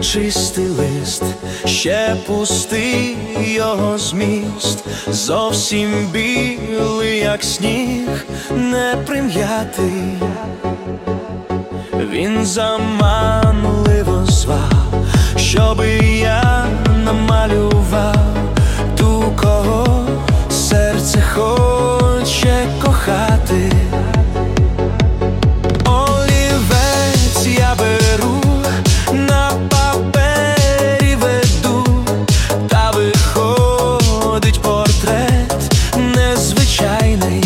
чистий лист, ще пустий його зміст, зовсім білий, як сніг, не прим'ятий. Він заманливо звав, щоби я намалював ту, кого серце хоче кохати. Олівець я беру, на папері веду, та виходить портрет незвичайний.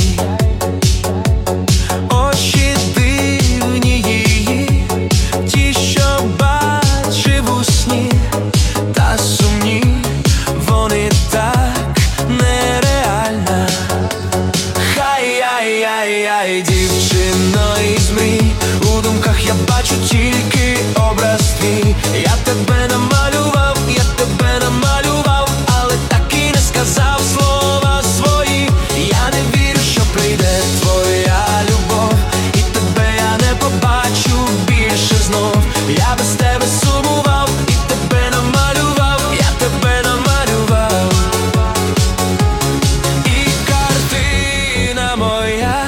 Очі дивні її, ті, що бачив у сні, та сумні, вони так нереальна. Хай-яй-яй-яй, дівчино із мрій, у думках я бачу тільки образ твій. Я тебе намалював, я тебе намалював, але так і не сказав слова свої. Я не вірю, що прийде твоя любов, і тебе я не побачу більше знов. Я без тебе сумував, і тебе намалював, я тебе намалював. І картина моя,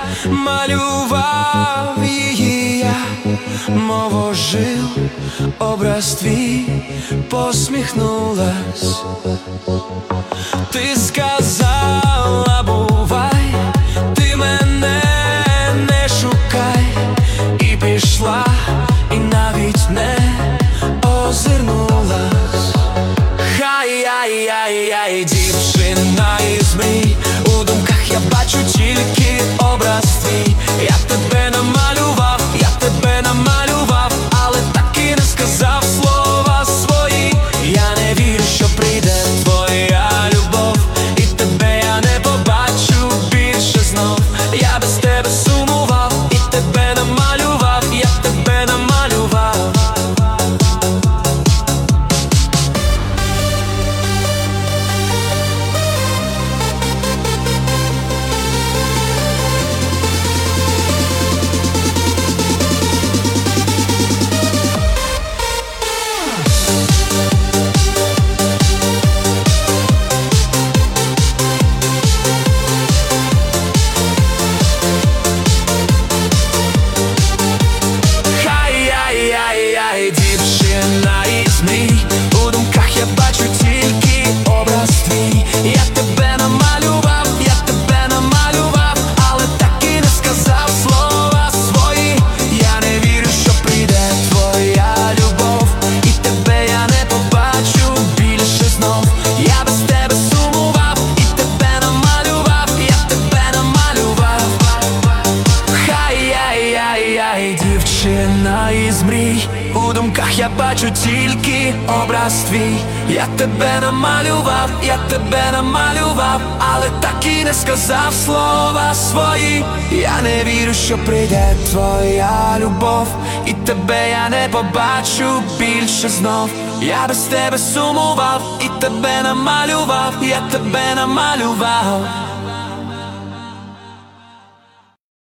малював її я, мов ожив образ твій, посміхнулась. Ти сказала, бувай, ти мене не шукай, і пішла, і навіть не озирнулась. Хай-яй-яй-яй, дівчина із мрій, у думках я бачу тільки образ твій. Я тебе намалював, я тебе намалював, але так і не сказав слова свої. Я не вірю, що прийде твоя любов, і тебе я не побачу більше знов. Я без тебе сумував, і тебе намалював, я тебе намалював. Хай-яй-яй-яй, дівчина із мрій, у думках я бачу тільки образ твій. Я тебе намалював, я тебе намалював, але так і не сказав слова свої. Я не вірю, що прийде твоя любов, і тебе я не побачу більше знов. Я без тебе сумував, і тебе намалював, я тебе намалював. Хай-яй-яй-яй, дівчина із мрій, у думках я бачу тільки образ твій. Я тебе намалював, я тебе намалював, але так і не сказав слова свої. Я не вірю, що прийде твоя любов, і тебе я не побачу більше знов. Я без тебе сумував, і тебе намалював, я тебе намалював.